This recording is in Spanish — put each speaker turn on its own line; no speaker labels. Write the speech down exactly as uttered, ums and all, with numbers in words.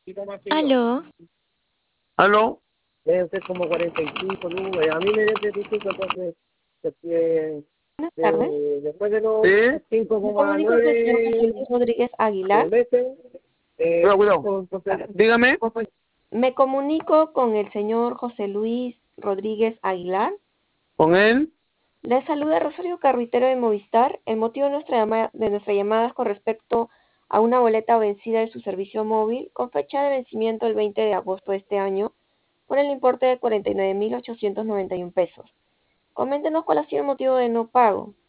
Aló,
¿Aló?
Debe ser como cuarenta y cinco nubes. A mí me dio treinta y cinco, entonces, este,
Buenas tardes.
de- después de los
¿Sí?
Me comunico con el señor José
cinco coma nueve
Luis Rodríguez Aguilar.
meses, eh,
Cuidado, cuidado.
con- con-
Dígame.
Me comunico con el señor José Luis Rodríguez Aguilar.
¿Con él?
Le saluda Rosario Carruitero de Movistar. El motivo de nuestra llamada, de nuestra llamada es con respecto a una boleta vencida de su servicio móvil con fecha de vencimiento el veinte de agosto de este año por el importe de cuarenta y nueve mil ochocientos noventa y uno pesos. Coméntenos cuál ha sido el motivo de no pago.